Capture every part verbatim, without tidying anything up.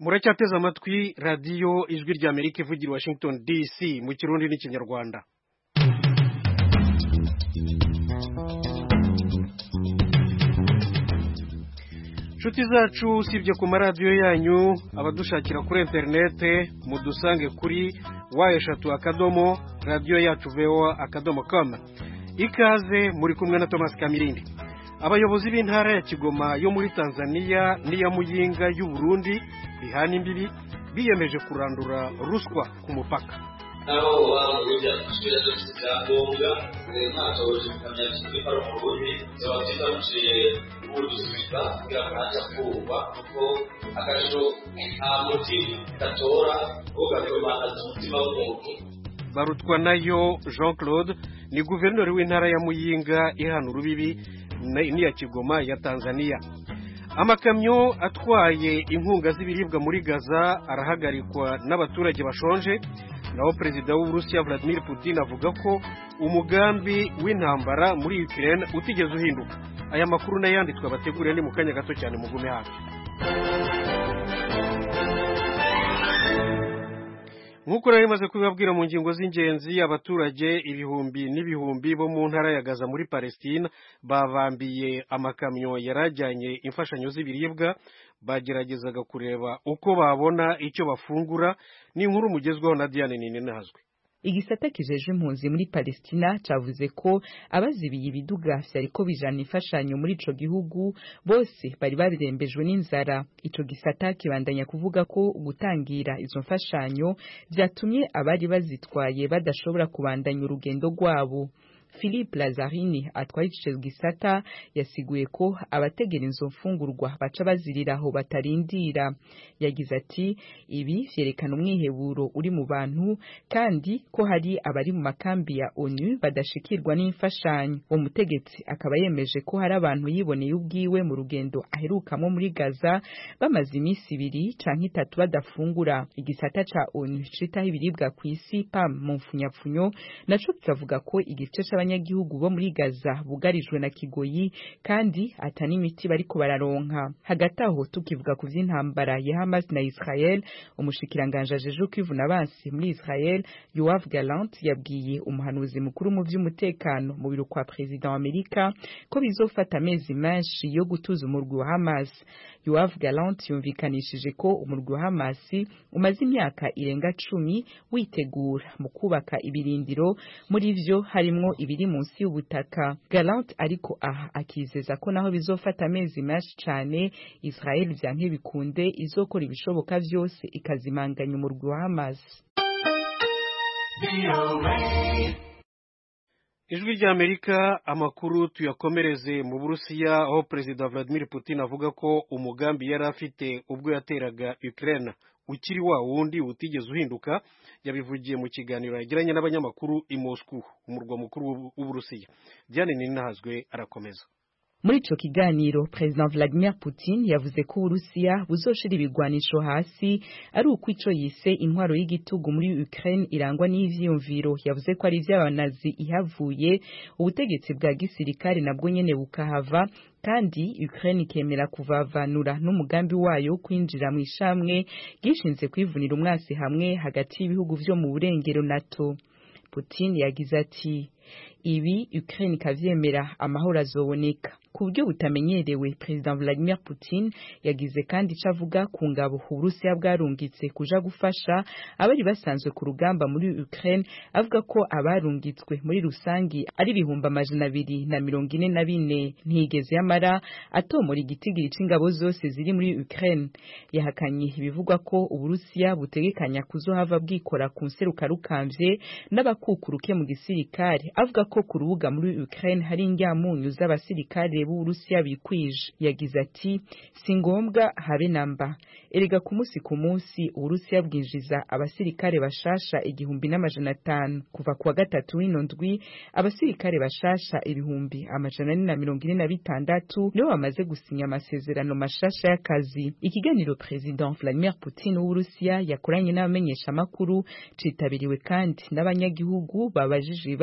muracyateze amatwi radiyo ijwi rya Amerika ivugira i Washington D C mu kirundi n'ikinyarwanda. Nshuti zacu usibye ku maradiyo yanyu abadushakira kuri interinete mudusange kuri wa eshatu akadomo radiyo yacu voa akadomo com. Ikaze muri kumwe na Thomas Kamirindi. Abayobozi b'intara ya Kigoma yo muri Tanzania n'iya Muyinga y'u Burundi bihana imbibi biyemeje kurandura ruswa ku mupaka. Nabo bamuruja kushira cyangwa n'atoje kamya cy'iparo mu Burundi zabafita muciye ubudusubika kugira ngo haje kuba kuko akajo nta muti katora ugatuma azutima w'umuntu. Barutwa nayo Jean Claude ni guverineri w'intara ya Muyinga ihana urubibi n'iya Kigoma ya Tanzania. Amakamyo atwaye inkunga z'ibiribwa muri Gaza arahagarikwa n'abaturage bashonje. Naho Perezida w'u Burusiya Vladimir Putin avuga ko umugambi w'intambara muri Ukraine utigeze uhinduka. Aya makuru n'ayanditswe abateguriye ni mu kanya gato cyane mugume hafi. Nkuko rero imaze kubibabwira mu ngingo z'ingenzi, abaturage ibihumbi n'ibihumbi bo mu ntara ya Gaza muri Palestine bavambiye amakamyo yarajyanye imfashanyo z'ibiribwa, bageragezaga kureba uko babona icyo bafungura. Ni inkuru mugezweho na Diane Ninenazwe. Igisata kijeje impunzi muri Palestina cavuze ko abazibiye ibiduga vyariko bijana imfashanyo muri ico gihugu bose bari babirembejwe n'inzara. Ico gisata kibandanya kuvuga ko gutangira izo mfashanyo vyatumye abari bazitwaye badashobora kubandanya urugendo rwabo. Philippe Lazarini atwaye ico gisata yasiguye ko abategera izo mfungurwa baca baziriraho batarindira. Yagize ati ibi vyerekana umwiheburo uri mu bantu kandi ko hari abari mu makambi ya ONU badashikirwa n'imfashanyo. Umutegetsi akaba yemeje ko hari abantu yiboneye ubwiwe mu rugendo aherukamo muri Gaza bamaze iminsi ibiri canke itatu badafungura. Igisata ca ONU citaho ibiribwa kw'isi P A M mu mfunyapfunyo naco kikavuga ko igice abanyagihugu bo muri Gaza bugarijwe na kigoyi kandi atani imiti bariko bararonka. Hagati aho tukivuga ku vy'intambara ya Hamas na Israel, umushikiranganje ajeje kwivuna abansi muri Israel Yoav Gallant yabwiye umuhanuzi mukuru mu vy'umutekano mu biro kwa President wa Amerika ko bizofata amezi menshi yo gutuza umurwi wa Hamas. Yoav Gallant yumvikanishije ko umurwi wa Hamas umaze imyaka irenga cumi witegura mu kubaka ibirindiro, muri vyo harimwo ibiri munsi y'ubutaka. Gallant ariko aha akizeza ko naho bizofata amezi menshi cyane Israel vyanke bikunde izokora ibishoboka vyose ikazimanganya umurwi wa Hamas. Ijwi rya Amerika, amakuru tuyakomereze mu Burusiya aho Perezida Vladimir Putin avuga ko umugambi yari afite ubwo yateraga Ukraine ukiri wa wundi utigeze uhinduka. Yabivugiye mu kiganiro yagiranye n'abanyamakuru i Moscow, umurwa mukuru w'Uburusiya. Diane Ninahazwe arakomeza. Muri ico kiganiro President Vladimir Putin yavuze ko Urusiya buzoshira ibigwanisho hasi ari uko ico yise intwaro y'igitugu muri Ukraine irangwa n'ivyiyumviro. Yavuze ko ari ivy'abanazi ihavuye ubutegetsi bwa gisirikare nabwo nyene bukahava kandi Ukraine ikemera kuvavanura n'umugambi wayo kwinjira mu ishamwe gishinze kwivunira umwasi hamwe hagati y'ibihugu vyo mu burengero NATO. Putin yagize ati ibi Ukraine kavyemera amahoro azoboneka ku buryo butamenyerewe. President Vladimir Putin yagize kandi cavuga ku ngabo Uburusiya bwarungitse kuja gufasha abari basanzwe ku rugamba muri Ukraine, avuga ko abarungitswe muri rusangi ari ibihumbi amajana abiri na mirongo ine na bine. Ntigeze yamara atomora igitigiri c'ingabo zose ziri muri Ukraine. Yahakanye ibivugwa ko Uburusiya butegekanya kuzohava bwikora ku nseruka rukamvye n'abakukuruke mu gisirikare, avuga ko ku rubuga muri Ukraine hari ingyamunyu z'abasirikare b'Uburusiya bikwije. Yagize ati si ngombwa habe namba, erega ku munsi ku munsi Uburusiya bwinjiza abasirikare bashasha igihumbi n'amajana atanu. Kuva kuwa gatatu w'ino ndwi abasirikare bashasha ibihumbi amajana ane na mirongo ine na bitandatu nibo bamaze gusinya amasezerano mashasha y'akazi. Ikiganiro President Vladimir Putin w'Uburusiya yakoranye n'abamenyesha makuru citabiriwe kandi n'abanyagihugu babajije ibibazo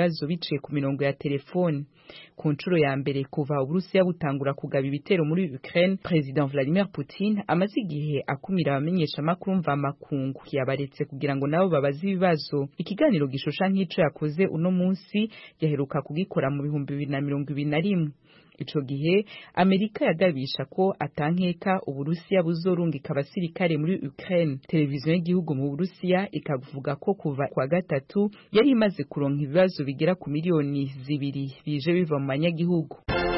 biciye ku mirongo ya telefone. Ku nshuro ya mbere kuva Uburusiya butangura kugaba ibitero muri Ukraine, President Vladimir Putin amaze igihe akumira abamenyesha makuru mva makungu yabaretse kugira ngo nabo babaze ibibazo. Ikiganiro gishusha nk'ico yakoze uno munsi yaheruka kugikora mu bihumbi bibiri na mirongo ibiri na rimwe. Ico gihe Amerika yagabisha ko atankeka Uburusiya buzorungika abasirikare muri Ukraine. Televiziyo y'igihugu mu Burusiya ikavuga ko kuva kwa gatatu yari imaze kuronka ibibazo bigera ku miliyoni zibiri bije biva mu banyagihugu.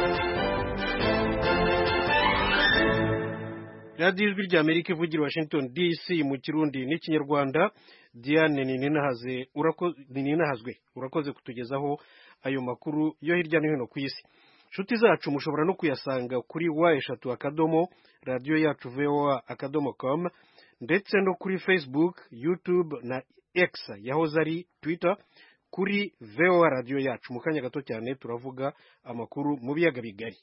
Radio Ijwi ry'Amerika ivugira Washington D C mu Kirundi n'Ikinyarwanda. Diane Nininahaze urakoze Ninahazwe urakoze kutugezaho ayo makuru yo hirya no hino ku isi. Shuti zacu mushobora no kuyasanga kuri wa eshatu akadomo radio yacu voa akadomo com ndetse no kuri Facebook, YouTube na X yahoze ari Twitter kuri voa radio yacu. Mu kanya gato cyane turavuga amakuru mu biyaga bigari.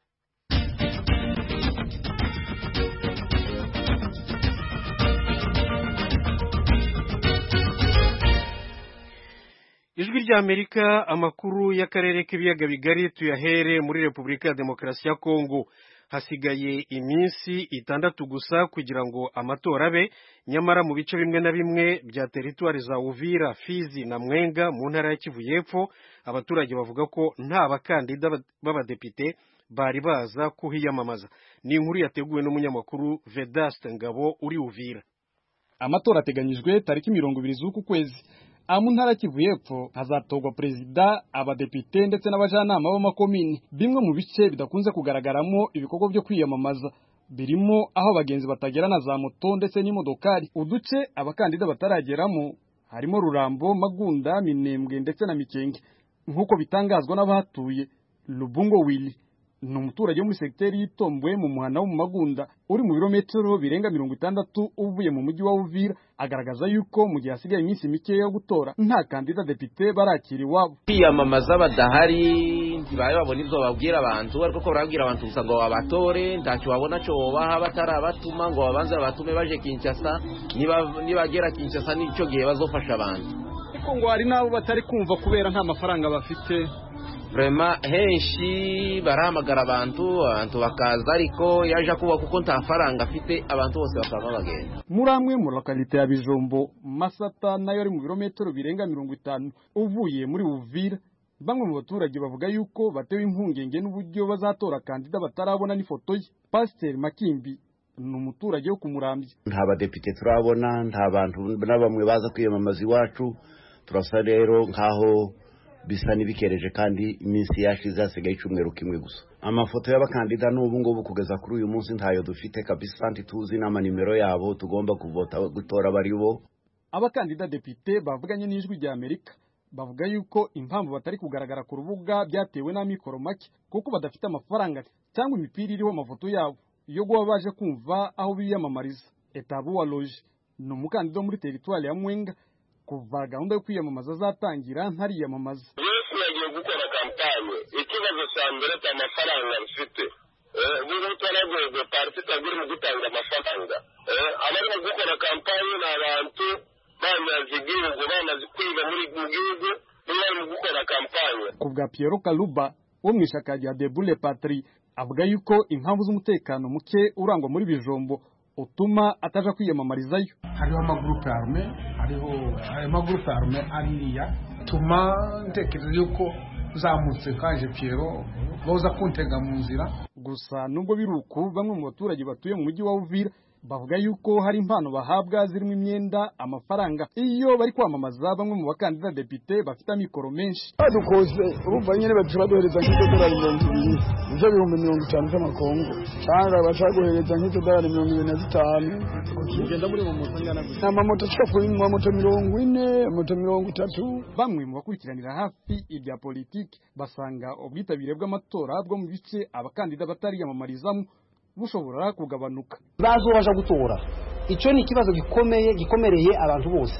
Ijwi ry'Amerika amakuru y'akarere k'ibiyaga bigari tuyahere muri Repubulika ya Demokarasi ya Kongo. Hasigaye iminsi itandatu gusa kugira ngo amatora abe, nyamara mu bice bimwe na bimwe bya teritwari za Uvira, Fizi na Mwenga mu ntara ya Kivu y'Epfo abaturage bavuga ko nta bakandida b'abadepite bari baza kuhiyamamaza. Ni inkuru yateguwe n'umunyamakuru Vedaste Ngabo uri Uvira. Amatora ateganyijwe tariki mirongo ibiri z'uku kwezi. Amu ntara Kivu y'Epfo hazatogwa perezida, abadepite ndetse n'abajanama b'amakomini. Bimwe mu bice bidakunze kugaragaramo ibikorwa byo kwiyamamaza birimo aho abagenzi batagera na za moto ndetse n'imodokari. Uduce abakandida batarageramo harimo Rurambo, Magunda, Minembwe ndetse na Mikenge. Nkuko bitangazwa n'abahatuye, Lubungo Willy ni umuturage muri sekiteri y'Itombwe mu muhana wo mu Magunda uri mu birometero birenga mirongo itandatu uvuye mu mujyi wa Uvira. Agaragaza yuko mu gihe hasigaye iminsi mike yo gutora nta kandida depite barakira iwabo. Kwiyamamaza badahari ntibaye babona ibyo babwira abantu, ariko ko barabwira abantu gusa ngo babatore, ntacyo babona cyo baha batarabatuma ngo babanze batume baje Kinshasa, niba nibagera Kinshasa n'icyo gihe bazofasha abantu. Ariko ngo hari nabo batari kumva kubera nta mafaranga bafite. Vrema henshi barahamagara abantu abantu bakaza, ariko yaje kuba kuko nta faranga afite abantu bose bakava bagenda. Muri amwe mu lokalite ya Bijombo, Masata nayo ari mu birometero birenga mirongo itanu uvuye muri Uvira, bamwe mu baturage bavuga yuko batewe impungenge n'uburyo bazatora kandida batarabona n'ifoto ye. Pasteur Makimbi ni umuturage wo kumurambye. Nta badepite turabona, nta bantu n'abamwe baza kwiyamamaza iwacu. Turasa rero nkaho bisa nibikereje kandi iminsi yashize hasigaye icumweru kimwe gusa. Amafoto y'abakandida n'ubu ngubu kugeza kuri uyu munsi ntayo dufite kabisa, ntituzi n'amanimero yabo tugomba kuvota gutora bari bo. Abakandida depite bavuganye n'Ijwi ry'Amerika bavuga yuko impamvu batari kugaragara ku rubuga byatewe n'amikoro make kuko badafite amafaranga cyangwa imipira iriho amafoto yabo yo guha baje kumva aho biyamamariza. Etabu wa Loge ni umukandida muri teritwari ya Mwenga. Kuva gahunda yo kwiyamamaza zatangira ntariyamamaza. Yesu yagiye gukora kampanye, ikibazo cya mbere cy'amafaranga bifite. Eh, bugo twaragoye parti tagiri mu gutanga amafaranga. Eh, abari mu gukora kampanye n'abantu bamaze igihugu bamaze kwiga muri mu gihugu bari mu gukora kampanye. Kubwa Pierre Kaluba wo mu ishaka rya Debout le Patrie avuga yuko impamvu z'umutekano muke urangwa muri Bijombo utuma ataja kwiyamamarizayo. Hariho amagrupe arme, hariho amagrupe arme ariya tuma ntekereza yuko zamutse kaje Pierrot boza kuntega mu nzira. Gusa nubwo biruku bamwe mu baturage batuye mu mujyi wa Uvira bavuga yuko hari impano bahabwa zirimo imyenda, amafaranga iyo bari kwamamaza. Bamwe mu bakandida depite bafite amikoro menshi badukoze urumva nyene baturadohereza nk'idolari mirongo ibiri ivyo bihumbi mirongo itanu z'amakongo cyangwa bacagohereza nk'idolari mirongo ibiri na zitanu kugenda muri mu moto ngana gusa amamoto cyafu mu moto mirongo ine moto mirongo itatu. Bamwe mu bakurikiranira hafi ibya politiki basanga ubwitabire bw'amatora bwo mu bice abakandida batariyamamarizamo bushobora kugabanuka. Bazobasha gutora, ico ni kibazo gikomeye gikomereye abantu bose.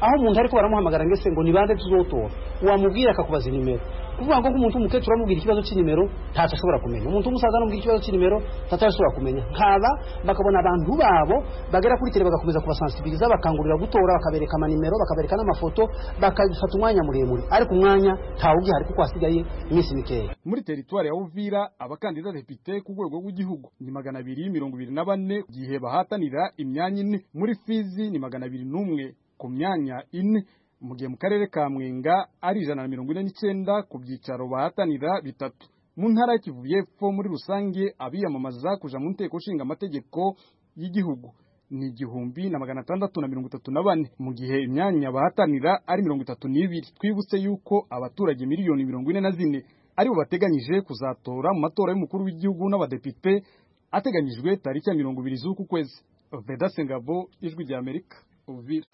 aho umuntu ariko baramuhamagara ngese ngo nibande tuzotora wamubwira akakubaza nimero kuvuga ngo umuntu umukecuru amubwira ikibazo cy'inimero ntacyo ashobora kumenya umuntu umusaza amubwira ikibazo cy'inimero ntacyo ashobora kumenya nkaba bakabona abantu babo bagera kuri tele bagakomeza kubasensibiliza bakangurira gutora bakabereka amanimero bakabereka n'amafoto bakafata umwanya muremure ariko umwanya ntawe ugihari kuko hasigaye iminsi mikeya. Muri teritwari ya Uvira abakandida depite ku rwego rw'igihugu ni magana abiri mirongo ibiri na bane gihe bahatanira imyanya ine, muri Fizi ni magana abiri n'umwe ku myanya ine, mu gihe mu karere ka Mwenga ari ijana na mirongo ine n'icyenda ku byicaro bahatanira bitatu. Mu ntara ya Kivu y'Epfo muri rusange abiyamamaza kuja mu nteko nshinga amategeko y'igihugu ni igihumbi na magana atandatu na mirongo itatu na bane, mu gihe imyanya bahatanira ari mirongo itatu n'ibiri. Twibutse yuko abaturage miliyoni mirongo ine na zine aribo bateganyije kuzatora mu matora y'umukuru w'igihugu n'abadepite ateganyijwe tariki ya mirongo ibiri z'uku kwezi. Vedaste Ngabo, Ijwi rya Amerika, Uvira.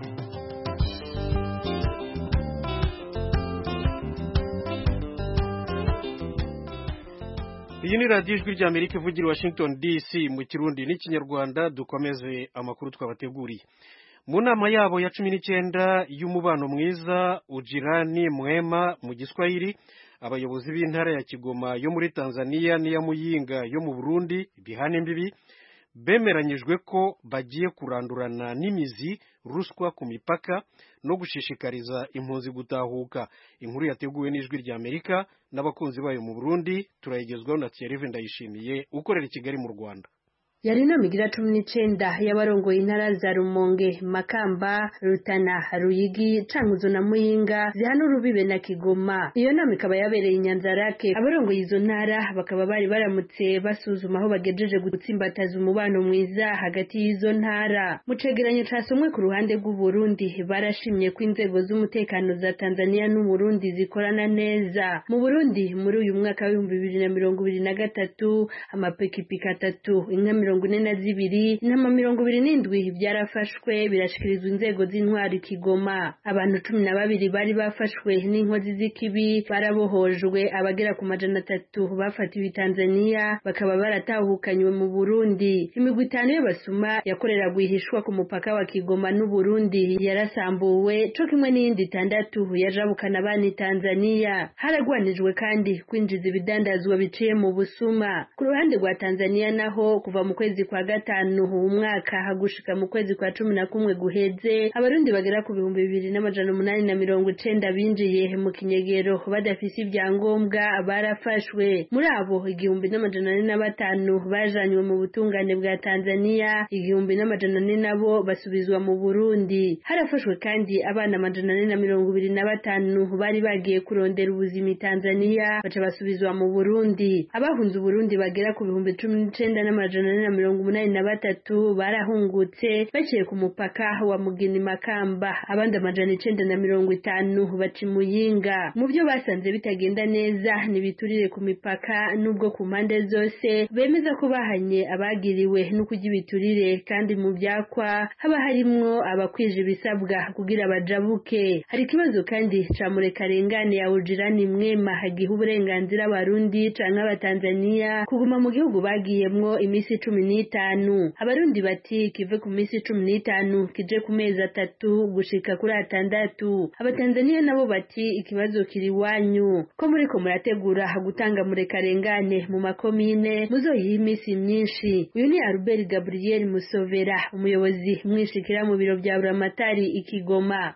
Iyi ni radiyo Ijwi rya Amerika ivugira Washington D C mu Kirundi n'Ikinyarwanda. Dukomeze amakuru twabateguriye. Mu nama yabo ya cumi n'icyenda y'umubano mwiza ujirani mwema mu Giswahili, abayobozi b'intara ya Kigoma yo muri Tanzania n'iya Muyinga yo mu Burundi bihana imbibi bemeranyijwe ko bagiye kurandurana n'imizi ruswa ku mipaka no gushishikariza impunzi gutahuka. Inkuru yateguwe n'Ijwi rya Amerika n'abakunzi bayo mu Burundi, turayigezwaho na Thierry Ndayishimiye ukorera i Kigali mu Rwanda. Yari inama igira cumi n'icyenda y'abarongoye intara za Rumonge, Makamba, Rutana, Ruyigi, Cankuzo na Muyinga zihana urubibe na Kigoma. Iyo nama ikaba yabereye i Nyanzarake. Abarongoye izo ntara bakaba bari baramutse basuzuma aho bagejeje gutsimbataza umubano mwiza hagati y'izo ntara. Mu cegeranyo casomwe ku ruhande rw'u Burundi barashimye ko inzego z'umutekano za Tanzania n'u Burundi zikorana neza. Mu Burundi muri uyu mwaka wa bibiri na mirongo ibiri na gatatu amapikipiki atatu inka mirongo ine na zibiri n'ama mirongo ibiri n'indwi byarafashwe birashikirizwa inzego z'intwari Kigoma. Abantu cumi na babiri bari bafashwe n'inkozi z'ikibi barabohojwe, abagera ku majana atatu bafatiwe i Tanzania bakaba baratahukanywe mu Burundi. Imigwi itanu y'abasuma yakorera guhishwa ku mupaka wa Kigoma n'u Burundi yarasambuwe, co kimwe n'iyindi itandatu yajabukana abana Tanzania. Haragwanijwe kandi kwinjiza ibidandazwa biciye mu busuma. Ku ruhande rwa Tanzania naho kuva mu kwezi kwa gatanu umwaka hagushika mu kwezi kwa cumi na kumwe guheze, abarundi bagera ku bihumbi bibiri n'amajana umunani na mirongo icenda binjiye mu kinyegero badafise ibyangombwa barafashwe. Muri abo igihumbi n'amajana ane na batanu bajanywe mu butungane bwa Tanzania, igihumbi n'amajana ane nabo basubizwa mu Burundi. Harafashwe kandi abana amajana ane na mirongo ibiri na batanu bari bagiye kurondera ubuzima i Tanzania baca basubizwa mu Burundi. Abahunze Burundi bagera ku bihumbi cumi n'icenda n'amajana ane na mirongo umunani na batatu barahungutse baciye ku mupaka wa Mugini Makamba, abandi amajana icenda na mirongo itanu baca Muyinga. Mu byo basanze bitagenda neza nibiturire ku mipaka, nubwo ku mpande zose bemeza ko bahanye abagiriwe no kujya ibiturire, kandi mu byakwa haba harimwo abakwije ibisabwa kugira bajabuke. Hari ikibazo kandi ca murekarengane ya ujirani mwema hagiha uburenganzira abarundi canke abatanzania kuguma mu gihugu bagiyemwo imisi cumi n'itanu. Abarundi bati kive ku misi cumi n'itanu kije ku mezi atatu gushika kuri atandatu. Abatanzania nabo bati ikibazo kiri wanyu ko muriko murategura gutanga murekarengane mu makomine muzoyiha imisi myinshi. Uyu ni Albert Gabriel Musovera, umuyobozi mwishikira mu biro bya Buramatari ikigoma.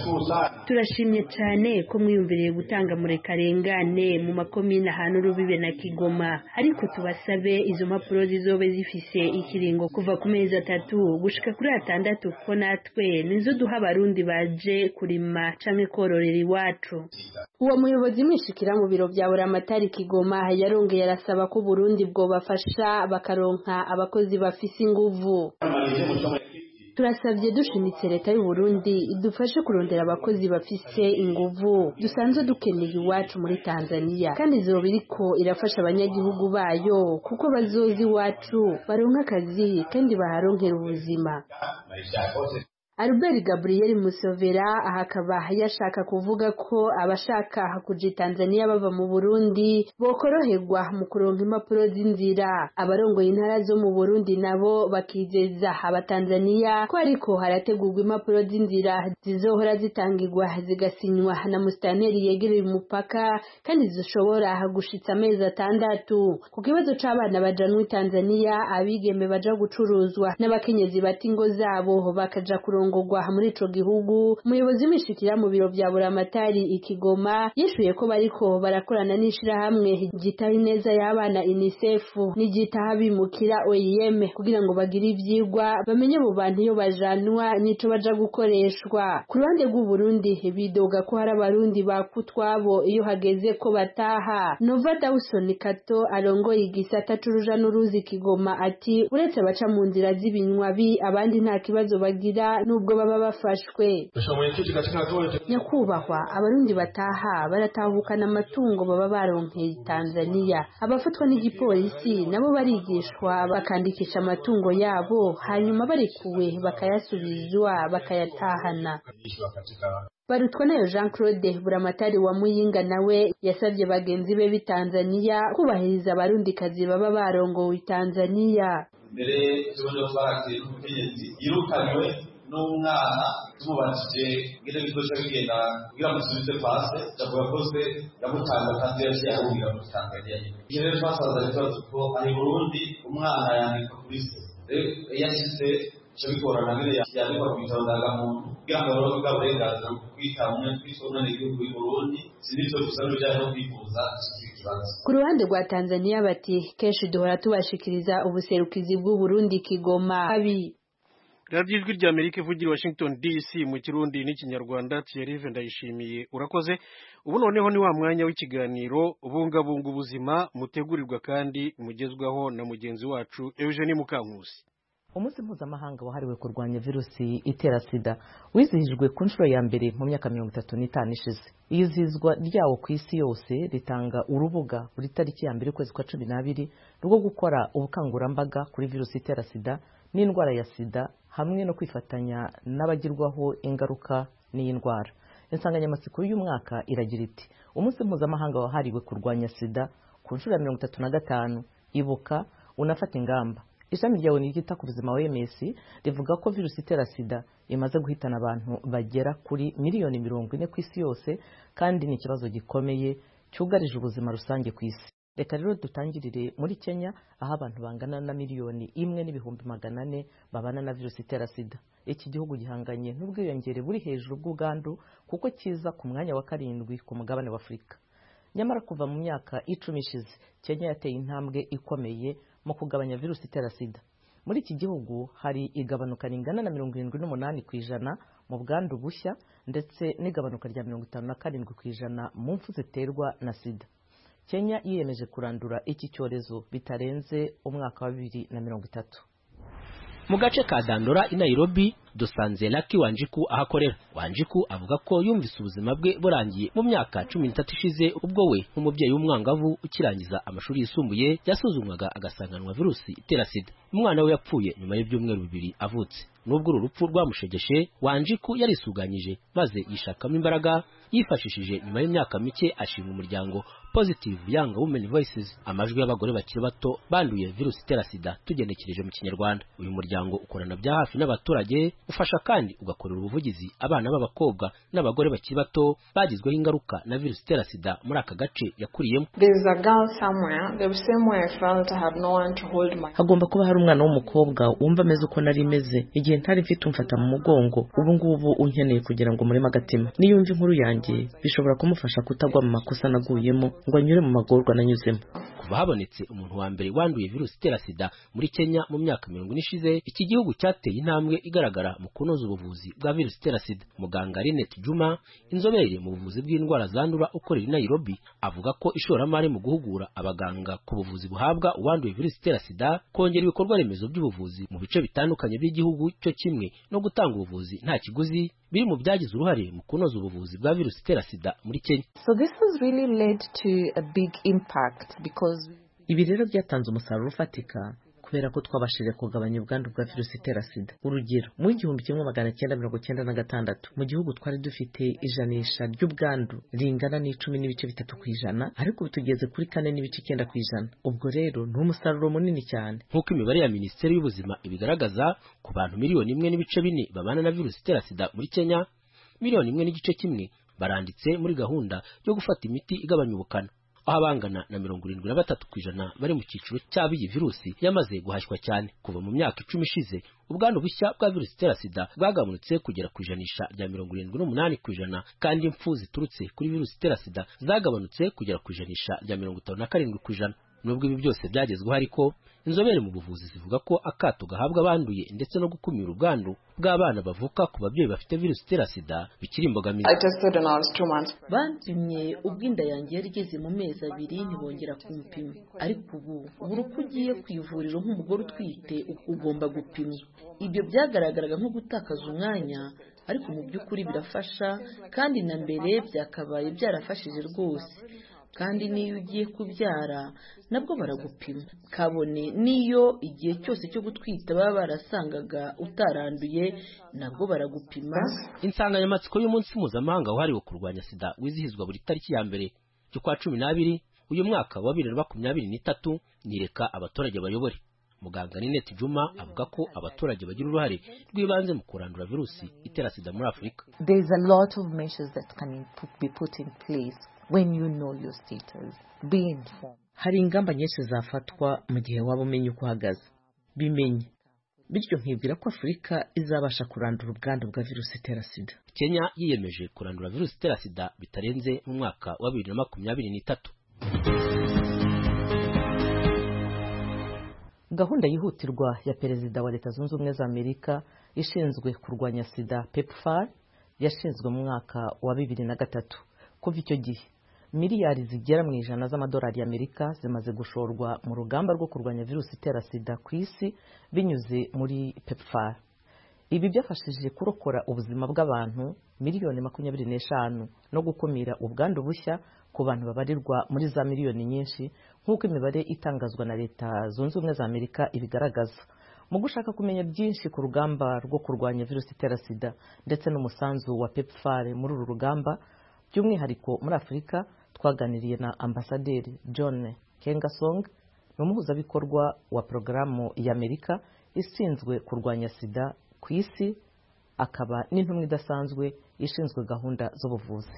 Turashimye cyane ko mwiyumviriye gutanga murekarengane mu makomine ahantu rubibe na Kigoma, ariko tubasabe izo mpapuro zizobe zifise ikiringo kuva ku mezi atatu gushika kuri atandatu, ko natwe nizo duha abarundi baje kurima canke kororera iwacu. Uwo muyobozi mwishikira mu biro bya Buramatari Kigoma yarongeye arasaba ko Burundi bwo bafasha bakaronka abakozi bafise inguvu. Turasabye dushimitse leta y'u Burundi idufashe kurondera abakozi bafise inguvu dusanzwe dukeneye iwacu muri Tanzania, kandi izoba iriko irafasha abanyagihugu bayo kuko bazozi iwacu baronka akazi kandi baharonkera ubuzima. Albert Gabriel Musovera ahakaba yashaka kuvuga ko abashaka kuja Tanzania bava mu Burundi bokoroherwa mu kuronka impapuro z'inzira. Abarongoye intara zo mu Burundi nabo bakizeza abatanzania ko ariko harategurwa impapuro z'inzira zizohora zitangirwa zigasinywa na musitanteri yegereye umupaka kandi zishobora gushitsa amezi atandatu. Ku kibazo c'abana bajanwa Tanzania, abigeme baja gucuruzwa n'abakenyezi bati ingo zabo bakaja kurongorwa muri ico gihugu, umuyobozi w'imishikira mu biro vya Buramatari ikigoma yishuye ko bariko barakorana n'ishirahamwe gitaho ineza y'abana UNICEF n'igitaha bimukira O I M kugira ngo bagire ivyigwa bamenye abo bantu iyo bajanwa nico baja gukoreshwa. Ku ruhande rw'u Burundi bidoga ko hari abarundi bakutwabo iyo hageze ko bataha. Nova Dawson Kato arongoye igisata c'uruja n'uruzi Kigoma ati uretse baca mu nzira z'ibinywa bi abandi nta kibazo bagira nubwo baba bafashwe. Nyakubahwa, abarundi bataha baratahukana amatungo baba baronkeye Tanzania. Abafatwa n'igipolisi nabo barigishwa bakandikisha amatungo yabo hanyuma barekuwe bakayasubizwa bakayatahana. Barutwa nayo Jean Claude Buramatari wa Muyinga nawe yasabye bagenzi be bitanzania kubahiriza abarundi kazi baba barongowe Tanzania. Mbere tubone twakira umukenyezi yirukanywe n'umwana tumubatije ngire bikoresha bigenda kugira musubize pase cyangwa yakoze yamutanga kandi yaciye ahungira mu Tanzania. Iyo rero twasaza ikibazo ko ari Burundi umwana yandika kuri se yashyize cyo bikorana ngire yandika ku bitabo muntu kugira ngo baronke uburenganzira bwo kwita umwe kwitona n'igihugu cy'u Burundi sinitse gusa n'ujyanye no kwifuza ikibazo. Ku ruhande rwa Tanzania bati kenshi duhora tubashikiriza ubuserukizi bw'u Burundi Kigoma abi. Radio Ijwi rya Amerika ivugira Washington D C mu Kirundi n'Ikinyarwanda. Thierry Ndayishimiye urakoze. Ubu noneho ni wa mwanya w'ikiganiro bungabunga ubuzima mutegurirwa kandi mugezwaho na mugenzi wacu Eugenie Mukankusi. Umunsi mpuzamahanga wahariwe kurwanya virusi itera sida wizihijwe ku nshuro ya mbere mu myaka mirongo itatu n'itanu ishize. Iyizihizwa ryawo ku isi yose ritanga urubuga buri tariki ya mbere ukwezi kwa cumi n'abiri rwo gukora ubukangurambaga kuri virusi itera sida n'indwara ya sida hamwe no kwifatanya n'abagirwaho ingaruka n'iyi ndwara. Insanganyamatsiko y'umwaka iragira iti umunsi mpuzamahanga wahariwe kurwanya sida ku nshuro ya mirongo itatu na gatanu ibuka unafata ingamba. Ishami rya O N U ryita ku buzima O M S rivuga ko virusi itera sida imaze guhitana abantu bagera kuri miliyoni mirongo ine ku isi yose kandi ni ikibazo gikomeye cyugarije ubuzima rusange ku isi. Reka rero dutangirire muri Kenya aho abantu bangana na miliyoni imwe n'ibihumbi magana ane babana na virusi itera sida. Iki gihugu gihanganye n'ubwiyongere buri hejuru bw'ubwandu kuko kiza ku mwanya wa karindwi ku mugabane wa Afurika. Nyamara kuva mu myaka icumi ishize Kenya yateye intambwe ikomeye mu kugabanya virusi itera sida. Muri iki gihugu hari igabanuka ringana na mirongo irindwi n'umunani ku ijana mu bwandu bushya ndetse n'igabanuka rya mirongo itanu na karindwi ku ijana mu mfu ziterwa na sida. Kenya yiyemeje kurandura iki cyorezo bitarenze umwaka wa bibiri na mirongo itatu. Mu gace ka Dandora i Nairobi dusanze Lucky Wanjiku ahakorera. Wanjiku avuga ko yumvise ubuzima bwe burangiye mu myaka cumi n'itatu ishize ubwo we nk'umubyeyi w'umwangavu ukirangiza amashuri yisumbuye yasuzumwaga agasanganwa virusi itera sida. Umwana we yapfuye nyuma y'ibyumweru bibiri avutse. Nubwo uru rupfu rwamushegeshe, Wanjiku yarisuganyije maze yishakamo imbaraga yifashishije nyuma y'imyaka mike ashinga umuryango Positive Young Women Voices, amajwi y'abagore bakiri bato banduye virusi itera sida tugenekereje mu Kinyarwanda. Uyu muryango ukorana bya hafi n'abaturage, ufasha kandi ugakorera ubuvugizi abana b'abakobwa n'abagore bakiri bato bagizweho ingaruka na virusi itera sida muri aka gace yakuriyemo. Hagomba kuba hari umwana w'umukobwa wumva ameze uko nari meze igihe ntari mfite umfata mu mugongo, ubu ngubu unkeneye kugira ngo mureme agatima. Niyumva inkuru yanjye bishobora kumufasha kutagwa mu makosa naguyemo ngo anyure mu magorwa nanyuzemo. Kuva habonetse umuntu wa mbere wanduye virusi itera sida muri Kenya mu myaka mirongo ine ishize, iki gihugu cyateye intambwe igaragara mu kunoza ubuvuzi bwa virusi itera sida. Muganga Linet Juma, inzobere mu buvuzi bw'indwara zandura ukorera i Nairobi, avuga ko ishoramari mu guhugura abaganga ku buvuzi buhabwa uwanduye virusi itera sida, kongera ibikorwa remezo by'ubuvuzi mu bice bitandukanye by'igihugu cyo kimwe no gutanga ubuvuzi nta kiguzi biri mu byagize uruhare mu kunoza ubuvuzi bwa virusi itera sida muri Kenya. So this has really led to a big impact because ibi rero byatanze umusaruro ufatika kubera ko twabashije kugabanya ubwandu bwa virusi itera sida. Urugero, mu igihumbi kimwe magana cyenda mirongo cyenda na gatandatu mu gihugu twari dufite ijanisha ry'ubwandu ringana n'icumi n'ibice bitatu ku ijana, ariko tugeze kuri kane n'ibice icyenda ku ijana. Ubwo rero ni umusaruro munini cyane. Nk'uko imibare ya Minisiteri y'Ubuzima ibigaragaza, ku bantu miliyoni imwe n'ibice bine babana na virusi itera sida muri Kenya, miliyoni imwe n'igice kimwe baranditse muri gahunda yo gufata imiti igabanya ubukana, aho abangana na mirongo irindwi na batatu ku ijana bari mu cyiciro cy'abiyi virusi yamaze guhashywa cyane. Kuva mu myaka icumi ishize, ubwandu bushya bwa virusi itera sida bwagabanutse kugera ku ijanisha rya mirongo irindwi n'umunani ku ijana, kandi impfu ziturutse kuri virusi itera sida zagabanutse kugera ku ijanisha rya mirongo itanu na karindwi ku ijana. Nubwo ibi byose byagezweho, ariko inzobere mu buvuzi zivuga ko akato gahabwa abanduye ndetse no gukumira ubwandu bw'abana bavuka ku babyeyi bafite virusi itera sida bikiri imbogamizi. Banpimye ubwo inda yanjye yari igeze mu mezi abiri ntibongera kumpima, ariko ubu buri uko ugiye ku ivuriro nk'umugore utwite ugomba gupimwa. Ibyo byagaragaraga nko gutakaza umwanya, ariko mu by'ukuri birafasha, kandi na mbere byakabaye byarafashije rwose. Kandi niyo ugiye kubyara nabwo baragupima, kabone niyo igihe cyose cyo gutwita baba barasangaga utaranduye nabwo baragupima. Insanganyamatsiko y'umunsi mpuzamahanga wahariwe kurwanya sida wizihizwa buri tariki ya mbere y'ukwa cumi n'abiri uyu mwaka wa bibiri na makumyabiri n'itatu nireka abaturage bayobore. Muganga Ninette Juma avuga ko abaturage bagira uruhare rw'ibanze mu kurandura virusi itera sida muri Afurika. There is a lot of measures that can be put in place when you know your status. Be informed. Hari ingamba nyinshi zafatwa mu gihe waba umenye uko uhagaze. Bimenye. Bityo nkibwira ko Afurika izabasha kurandura ubwandu bwa virusi itera sida. Kenya yiyemeje kurandura virusi itera sida bitarenze mu mwaka wa bibiri na makumyabiri n'itatu. Gahunda yihutirwa ya Perezida wa Leta Zunze Ubumwe za Amerika ishinzwe kurwanya sida PEPFAR yashinzwe mu mwaka wa bibiri na gatatu. Kuva icyo gihe miliyari zigera mu ijana z'amadolari y'Amerika zimaze gushorwa mu rugamba rwo kurwanya virusi itera sida ku isi binyuze muri PEPFAR. Ibi byafashije kurokora ubuzima bw'abantu miliyoni makumyabiri n'eshanu no gukumira ubwandu bushya ku bantu babarirwa muri za miliyoni nyinshi, nk'uko imibare itangazwa na Leta Zunze Ubumwe za Amerika ibigaragaza. Mu gushaka kumenya byinshi ku rugamba rwo kurwanya virusi itera sida ndetse n'umusanzu wa PEPFAR muri uru rugamba, by'umwihariko muri Afurika, twaganiriye na Ambasaderi John Kengasong, ni umuhuzabikorwa wa porogaramu y'Amerika ishinzwe kurwanya sida ku isi, akaba n'intumwa idasanzwe ishinzwe gahunda z'ubuvuzi.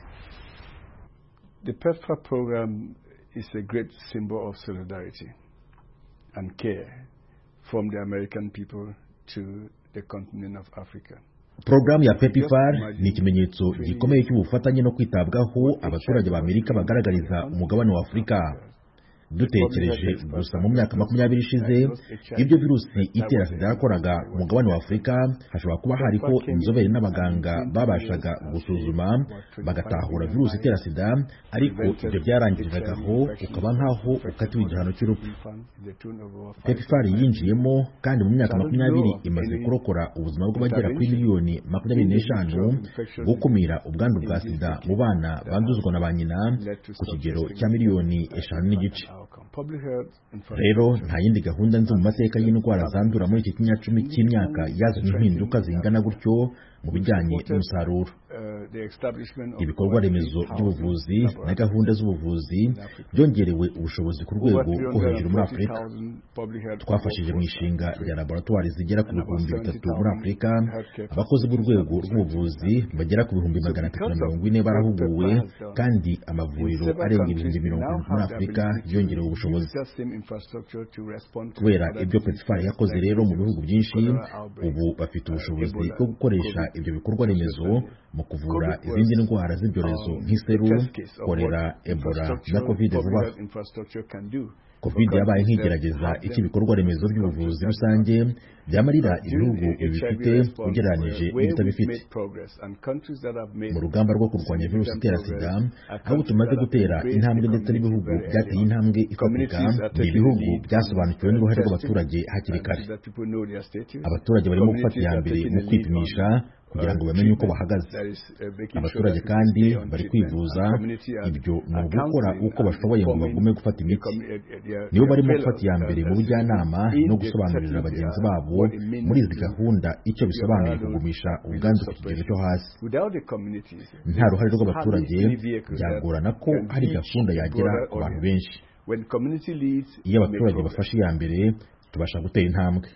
The PEPFAR program is a great symbol of solidarity and care from the American people to the continent of Africa. Programu ya PEPFAR ni ikimenyetso gikomeye cy'ubufatanye no kwitabwaho abaturage ba Amerika bagaragariza umugabane wa Afurika. Dutekereje gusa mu myaka makumyabiri ishize ibyo virusi itera sida yakoraga ku mugabane wa Afurika, hashobora kuba hariho inzobere n'abaganga babashaga gusuzuma bagatahura virusi itera sida, ariko ibyo byarangiriragaho ukaba nk'aho ukatiwe igihano cy'urupfu. PEPFAR yinjiyemo kandi mu myaka makumyabiri imaze kurokora ubuzima bw'abagera kuri miliyoni makumyabiri n'eshanu, gukumira ubwandu bwa sida mu bana banduzwa na ba nyina ku kigero cya miliyoni eshanu n'igice. Rero nta yindi gahunda nzi mu mateka y'indwara zandura muri iki kinyacumi cy'imyaka yazanye impinduka zingana gutyo mu bijyanye n'umusaruro. Ibikorwa remezo by'ubuvuzi na gahunda z'ubuvuzi byongerewe ubushobozi ku rwego rwo hejuru muri Afurika. Twafashije mu ishinga rya laboratwari zigera ku bihumbi bitatu muri Afurika. Abakozi b'urwego rw'ubuvuzi bagera ku bihumbi magana atatu na mirongo ine barahuguwe, kandi amavuriro arenga ibihumbi mirongo irindwi muri Afurika yongerewe ubushobozi. Kubera ibyo PEPFAR yakoze rero mu bihugu byinshi, ubu bafite ubushobozi bwo gukoresha ibyo bikorwa remezo mu kuvura izindi ndwara z'ibyorezo nk'iseru, kolera, Ebola na Covid vuba. Covid yabaye nk'igerageza icyo ibikorwa remezo by'ubuvuzi rusange byamarira ibihugu bifite ugereranije n'ibitabifite. Mu rugamba rwo kurwanya virusi itera sida, aho tumaze gutera intambwe ndetse n'ibihugu byateye intambwe ifatika, ni ibihugu byasobanukiwe n'uruhare rw'abaturage hakiri kare. Abaturage barimo gufata iya mbere mu kwipimisha, kugira ngo bamenye uko bahagaze. Abaturage kandi bari kwivuza, ibyo ni ugukora uko bashoboye ngo bagume gufata imiti. Nibo barimo gufata iya mbere mu bujyanama no gusobanurira bagenzi babo muri izi gahunda icyo bisobanuye kugumisha ubwandu ku kigero cyo hasi. Nta ruhare rw'abaturage byagorana ko hari gahunda yagera ku bantu benshi. Iyo abaturage bafashe iya mbere tubasha gutera intambwe.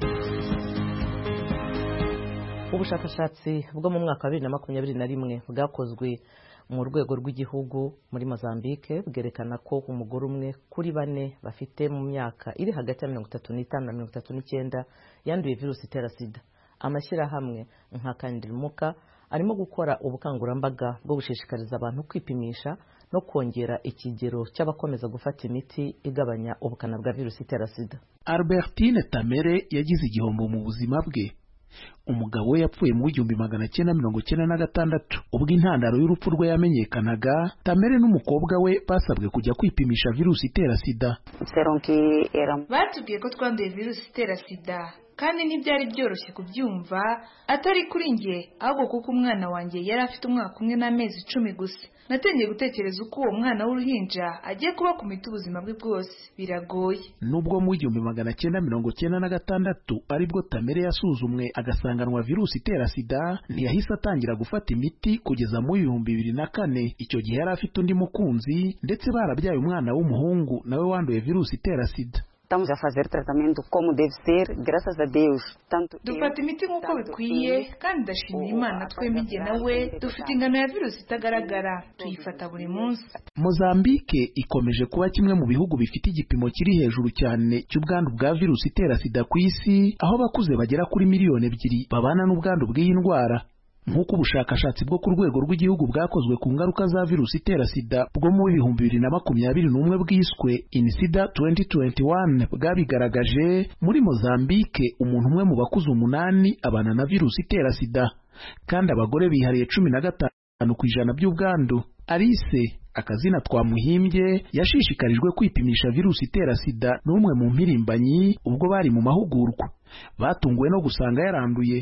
Ubushakashatsi bwo mu mwaka wa bibiri na makumyabiri na rimwe bwakozwe mu rwego rw'igihugu muri Mozambique bwerekana ko umugore umwe kuri bane bafite mu myaka iri hagati ya mirongo itatu n'itanu na mirongo itatu n'icyenda yanduye virusi itera sida. Amashyirahamwe nka Kandilmuka arimo gukora ubukangurambaga bwo gushishikariza abantu kwipimisha no kongera ikigero cy'abakomeza gufata imiti igabanya ubukana bwa virusi itera sida. Albertine Tamere yagize igihombo mu buzima bwe. Umugabo we yapfuye mu igihumbi magana cyenda mirongo cyenda na gatandatu. Ubwo intandaro y'urupfu rwe yamenyekanaga, Tamere n'umukobwa we basabwe kujya kwipimisha virusi itera sida. Batubwiye ko twanduye virusi itera sida kandi ntibyari byoroshye kubyumva, atari kuri njye ahubwo kuko umwana wanjye yari afite umwaka umwe n'amezi icumi gusa. Natangiye gutekereza uko uwo mwana w'uruhinja agiye kuba ku miti ubuzima bwe bwose. Biragoye. Nubwo mu igihumbi magana cyenda mirongo cyenda na gatandatu aribwo Tamere yasuzumwe agasanganwa virusi itera sida, ntiyahise atangira gufata imiti kugeza mu bihumbi bibiri na kane. Icyo gihe yari afite undi mukunzi ndetse barabyaye umwana w'umuhungu nawe wanduye virusi itera sida. Estamos a fazer tratamento como deve ser, graças a Deus. Tanto dufata imiti nk'uko bikwiye kandi ndashimira Imana twembi jye nawe dufite ingano ya virusi itagaragara, tuyifata buri munsi. Mozambique ikomeje kuba kimwe mu bihugu bifite igipimo kiri hejuru cyane cy'ubwandu bwa virusi itera sida ku isi, aho abakuze bagera kuri miliyoni ebyiri babana n'ubwandu bw'iyi ndwara. Nk'uko ubushakashatsi bwo ku rwego rw'igihugu bwakozwe ku ngaruka za virusi itera sida bwo mu bihumbi bibiri na makumyabiri n'umwe bwiswe INSIDA twenty twenty-one bwabigaragaje, muri Mozambique umuntu umwe mu bakuze umunani abana na virusi itera sida, kandi abagore bihariye cumi na gatanu ku ijana by'ubwandu. Alice, akazina twamuhimbye, yashishikarijwe kwipimisha virusi itera sida n'umwe mu mpirimbanyi ubwo bari mu mahugurwa. Batunguwe no gusanga yaranduye.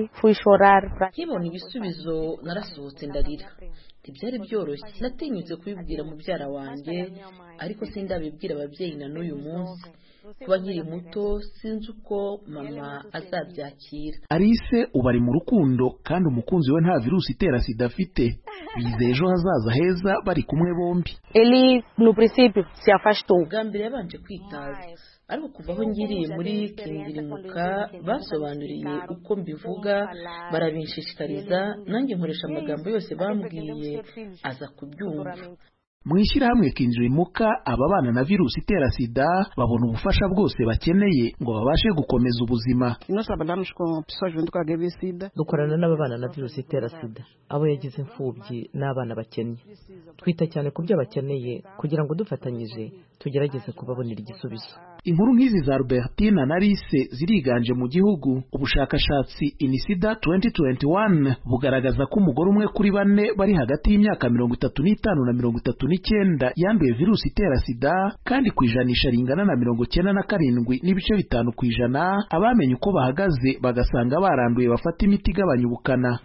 Nkibona ibisubizo narasohotse ndarira. Ntibyari byoroshye. Natinyutse kubibwira mubyara wanjye, ariko sindabibwira ababyeyi na n'uyu munsi. Kuba nkiri muto sinzi uko mama azabyakira. Alice ubu ari mu rukundo kandi umukunzi we nta virusi itera sida afite. Bizeye ejo hazaza heza bari kumwe bombi. Ele no princípio se afastou. Bwa mbere yabanje kwitaza, ariko kuva aho ngiriye muri Kandilmuka basobanuriye uko mbivuga, barabinshishikariza, nanjye nkoresha amagambo yose bambwiye aza kubyumva. Mu ishyirahamwe Kandilmuka ababana na virusi itera sida babona ubufasha bwose bakeneye ngo babashe gukomeza ubuzima. Dukorana n'ababana na virusi itera sida, abo yagize imfubyi n'abana bakennye. Twita cyane ku byo bakeneye kugira ngo dufatanyije tugerageze kubabonera igisubizo. Inkuru nk'izi za Albertine na Alice ziriganje mu gihugu. Ubushakashatsi INSIDA twenty twenty-one bugaragaza ko umugore umwe kuri bane bari hagati y'imyaka mirongo itatu n'itanu na mirongo itatu n'icyenda yanduye virusi itera sida, kandi ku ijanisha ringana na mirongo cyenda na karindwi n'ibice bitanu ku ijana abamenye uko bahagaze bagasanga baranduye bafata imiti igabanya ubukana.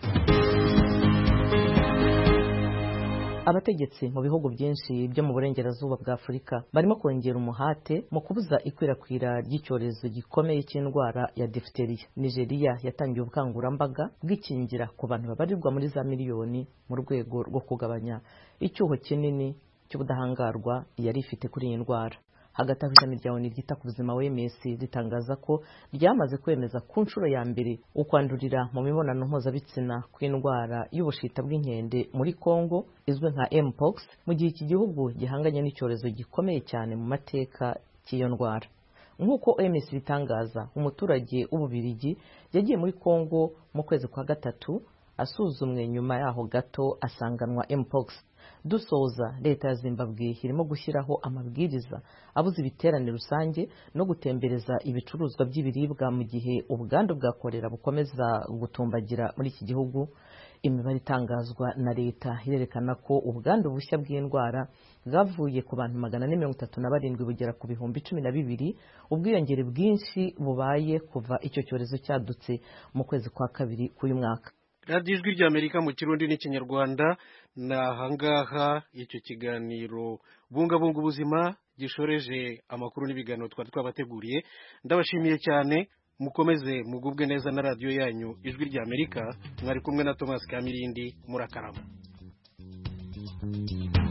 Abategetsi mu bihugu byinshi byo mu burengerazuba bwa Afurika barimo kongera umuhate mu kubuza ikwirakwira ry'icyorezo gikomeye cy'indwara ya diphtheria. Nigeria yatangiye ubukangurambaga bw'ikingira ku bantu babarirwa muri za miliyoni mu rwego rwo kugabanya icyuho kinini cy'ubudahangarwa yari ifite kuri iyi ndwara. Hagati aho ishami rya ONU ryita ku buzima W M S ritangaza ko ryamaze kwemeza ku nshuro ya mbere ukwandurira mu mibonano mpuzabitsina kw'indwara y'ubushita bw'inkende muri Congo izwi nka Mpox, mu gihe iki gihugu gihanganye n'icyorezo gikomeye cyane mu mateka cy'iyo ndwara. Nk'uko O M S bitangaza, umuturage w'Ububirigi yagiye muri Congo mu kwezi kwa gatatu asuzumwe, nyuma yaho gato asanganwa Mpox. Dusoza, leta ya Zimbabwe irimo gushyiraho amabwiriza abuza ibiterane rusange no gutembereza ibicuruzwa by'ibiribwa mu gihe ubwandu bwa kolera bukomeza gutumbagira muri iki gihugu. Imibare itangazwa na leta irerekana ko ubwandu bushya bw'indwara bwavuye ku bantu magana ane mirongo itatu na barindwi bugera ku bihumbi cumi na bibiri, ubwiyongere bwinshi bubaye kuva icyo cyorezo cyadutse mu kwezi kwa kabiri k'uyu mwaka. radiyo ijwi ry'Amerika mu kirundi n'ikinyarwanda. ni ahangaha icyo kiganiro bungabunga ubuzima gishoreje amakuru n'ibiganiro twari twabateguriye. ndabashimiye cyane, mukomeze mugubwe neza na radiyo yanyu ijwi ry'Amerika. mwari kumwe na Thomas Kamirindi, murakarama.